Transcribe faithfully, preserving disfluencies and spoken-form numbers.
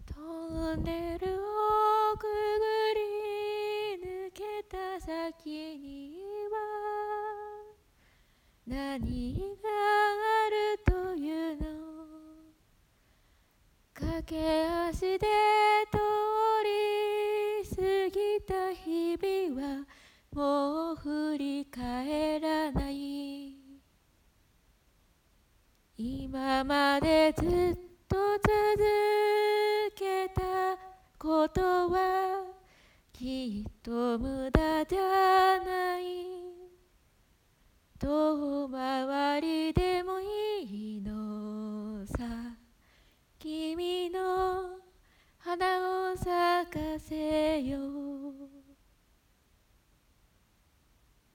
トンネルをくぐり抜けた先には何があるというの。駆け足で通り過ぎた日々はもう振り返らない。今までずっと続けたことはきっと無駄じゃない。遠回りでもいいのさ。君の花を咲かせよう。